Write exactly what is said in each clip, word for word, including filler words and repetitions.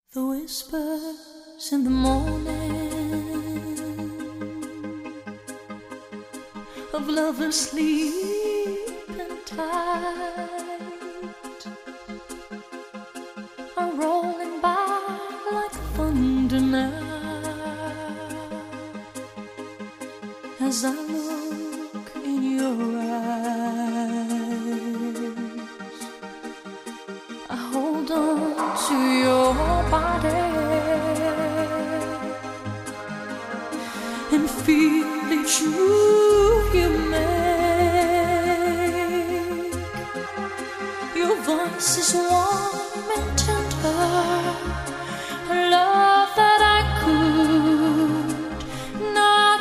The whispers in the morning of lovers sleeping tight are rolling by like thunder now as I look in your eyes. I hold on to your body and feel each move you make. Your voice is warm and tender, a love that I could not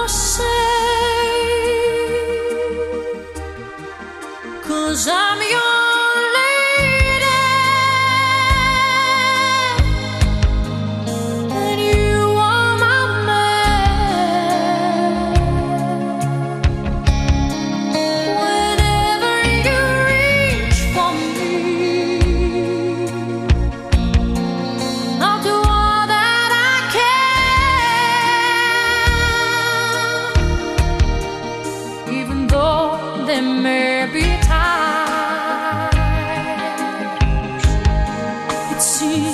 forsake, 'cause I'm your there may be times it seems